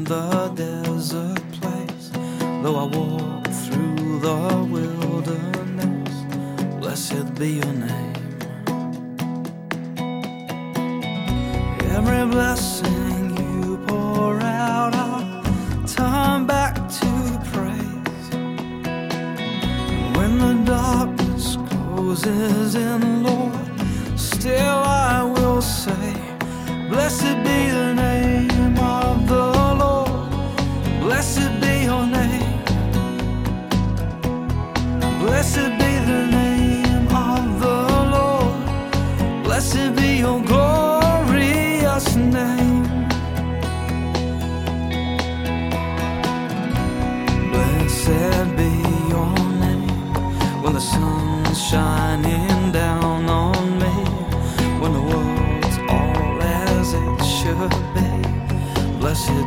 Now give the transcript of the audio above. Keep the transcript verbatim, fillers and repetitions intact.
the desert place, though I walk through the wilderness, blessed be your name. Every blessing you pour out, I'll turn back to praise. When the darkness closes in, Lord, still I will say, blessed be the name of the Lord. Blessed be your name. Blessed be the name of the Lord. Blessed be your glorious name. Blessed be your name. When the sun's shining down on me, when the world's all as it should be, blessed